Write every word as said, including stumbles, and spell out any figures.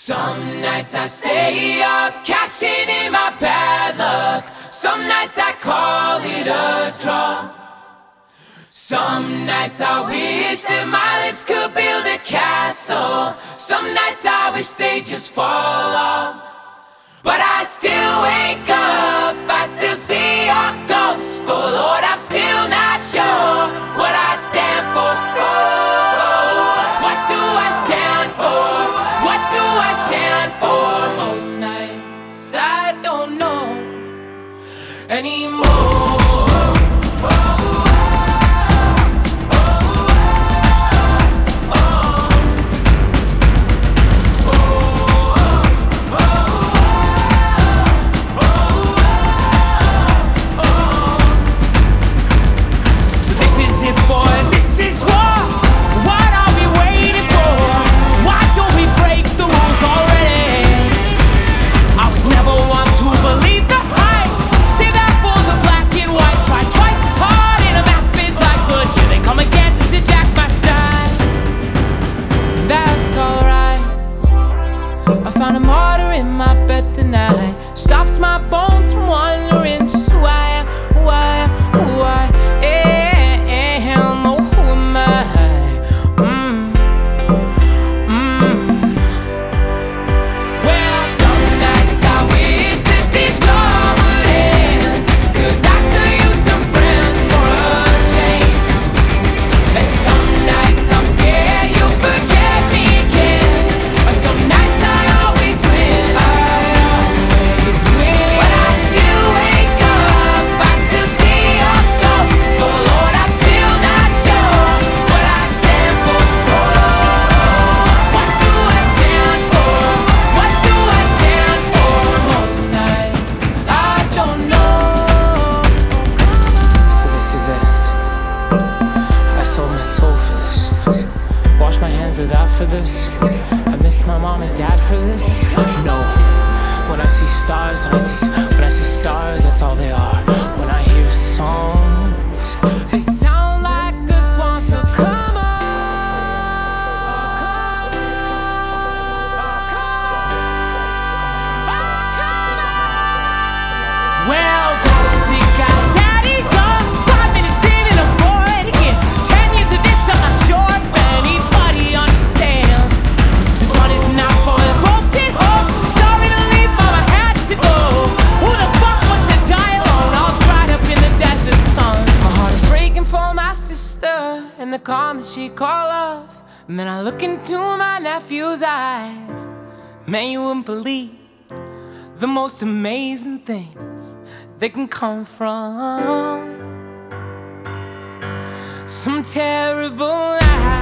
Some nights I stay up, cashing in my bad luck. Some nights I call it a draw. Some nights I wish that my lips could build a castle. Some nights I wish they just fall off. But I still wake up, I still see your ghost. Oh Lord, I'm still not sure what I stand for. Oh, what do I stand for? What do I stand for? Most nights I don't know anymore. Stops my bones from wandering just who I am, who I am, who I am. Oh, who am I? Mm. Mm. Well, some nights I wish that this all would end, 'cause I could use some friends for a change. And some nights I'm scared you'll forget me again, but some nights I always win. I for this, I miss my mom and dad for this. No, when I see stars, when I see, when I see stars, that's all they are. When I hear songs, they sound like a swan. So come on, come on. Well, those sick guys, daddy's on. Five minutes in and I'm bored again. Ten years of this, I'm not sure if anybody understands. This one is not for the folks at home. Sorry to leave, mom, I had to go. Who the fuck wants to die alone, all dried up in the desert sun? My heart is breaking for my sister and the comments she call off. Man, I look into my nephew's eyes. Man, you wouldn't believe the most amazing things that can come from some terrible life.